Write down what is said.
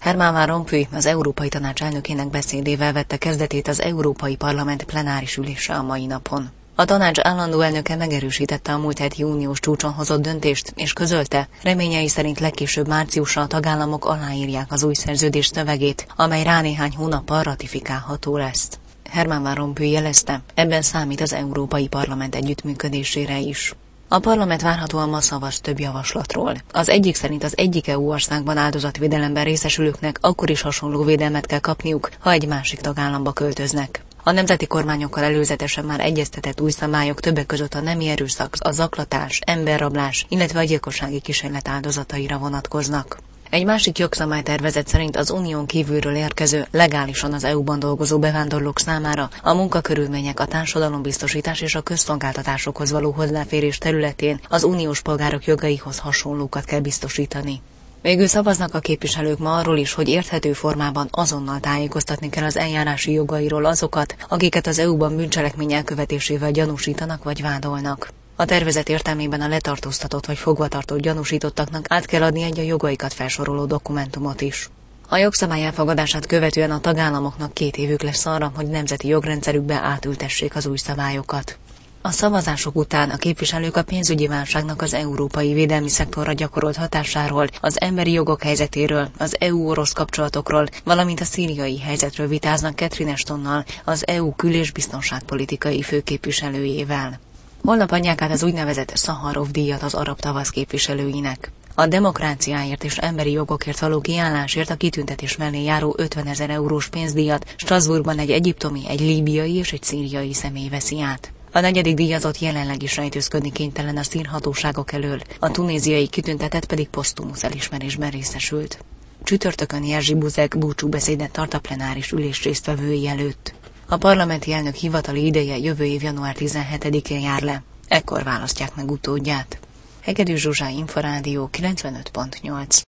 Herman Van Rompuy az Európai Tanács elnökének beszédével vette kezdetét az Európai Parlament plenáris ülése a mai napon. A tanács állandó elnöke megerősítette a múlt heti uniós csúcson hozott döntést, és közölte, reményei szerint legkésőbb márciusra a tagállamok aláírják az új szerződés szövegét, amely rá néhány hónappal ratifikálható lesz. Herman Van Rompuy jelezte, ebben számít az Európai Parlament együttműködésére is. A parlament várhatóan ma szavaz több javaslatról. Az egyik szerint az egyik EU országban áldozatvédelemben részesülőknek akkor is hasonló védelmet kell kapniuk, ha egy másik tagállamba költöznek. A nemzeti kormányokkal előzetesen már egyeztetett új szabályok többek között a nemi erőszak, a zaklatás, emberrablás, illetve a gyilkossági kísérlet áldozataira vonatkoznak. Egy másik jogszabálytervezet szerint az unión kívülről érkező, legálisan az EU-ban dolgozó bevándorlók számára a munkakörülmények, a társadalombiztosítás és a közszolgáltatásokhoz való hozzáférés területén az uniós polgárok jogaihoz hasonlókat kell biztosítani. Végül szavaznak a képviselők ma arról is, hogy érthető formában azonnal tájékoztatni kell az eljárási jogairól azokat, akiket az EU-ban bűncselekmény elkövetésével gyanúsítanak vagy vádolnak. A tervezet értelmében a letartóztatott vagy fogvatartott gyanúsítottaknak át kell adni egy a jogaikat felsoroló dokumentumot is. A jogszabály elfogadását követően a tagállamoknak 2 évük lesz arra, hogy nemzeti jogrendszerükbe átültessék az új szabályokat. A szavazások után a képviselők a pénzügyi válságnak az európai védelmi szektorra gyakorolt hatásáról, az emberi jogok helyzetéről, az EU-orosz kapcsolatokról, valamint a szíriai helyzetről vitáznak Catherine Ashtonnal, az EU kül- és biztonságpolitikai főképviselőjével. Holnap adják át az úgynevezett Szaharov-díjat az arab tavasz képviselőinek. A demokráciáért és emberi jogokért való kiállásért a kitüntetés mellé járó 50 000 eurós pénzdíjat Strasbourgban egy egyiptomi, egy líbiai és egy szíriai személy veszi át. A 4. díjazott jelenleg is rejtőzködni kénytelen a színhatóságok elől, a tunéziai kitüntetett pedig posztumusz elismerésben részesült. Csütörtökön Jerzy Buzek búcsúbeszédet tart a plenáris ülés résztvevői előtt. A parlamenti elnök hivatali ideje jövő év január 17-én jár le. Ekkor választják meg utódját. Hegedűs Zsuzsa, Inforádió 95.8.